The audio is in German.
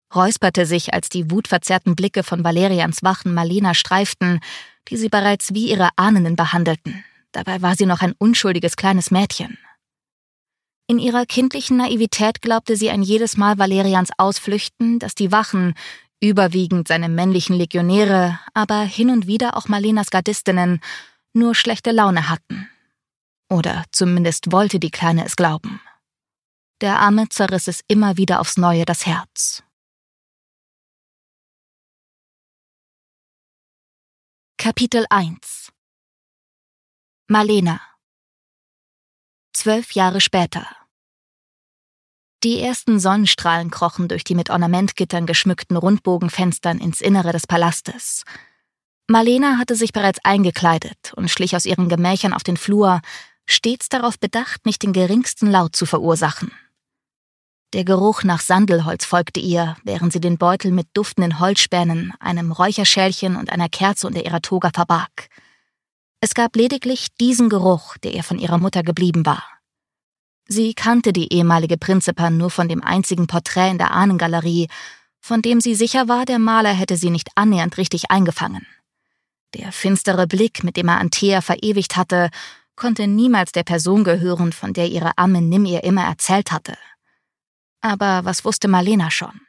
räusperte sich, als die wutverzerrten Blicke von Valerians Wachen Malena streiften, die sie bereits wie ihre Ahnen behandelten. Dabei war sie noch ein unschuldiges kleines Mädchen. In ihrer kindlichen Naivität glaubte sie ein jedes Mal Valerians Ausflüchten, dass die Wachen, überwiegend seine männlichen Legionäre, aber hin und wieder auch Malenas Gardistinnen, nur schlechte Laune hatten. Oder zumindest wollte die Kleine es glauben. Der Arme zerriss es immer wieder aufs Neue das Herz. Kapitel 1 Malena 12 Jahre später. Die ersten Sonnenstrahlen krochen durch die mit Ornamentgittern geschmückten Rundbogenfenstern ins Innere des Palastes. Malena hatte sich bereits eingekleidet und schlich aus ihren Gemächern auf den Flur, stets darauf bedacht, nicht den geringsten Laut zu verursachen. Der Geruch nach Sandelholz folgte ihr, während sie den Beutel mit duftenden Holzspänen, einem Räucherschälchen und einer Kerze unter ihrer Toga verbarg. Es gab lediglich diesen Geruch, der ihr von ihrer Mutter geblieben war. Sie kannte die ehemalige Prinzipin nur von dem einzigen Porträt in der Ahnengalerie, von dem sie sicher war, der Maler hätte sie nicht annähernd richtig eingefangen. Der finstere Blick, mit dem er Antea verewigt hatte, konnte niemals der Person gehören, von der ihre Amme Nim ihr immer erzählt hatte. Aber was wusste Malena schon?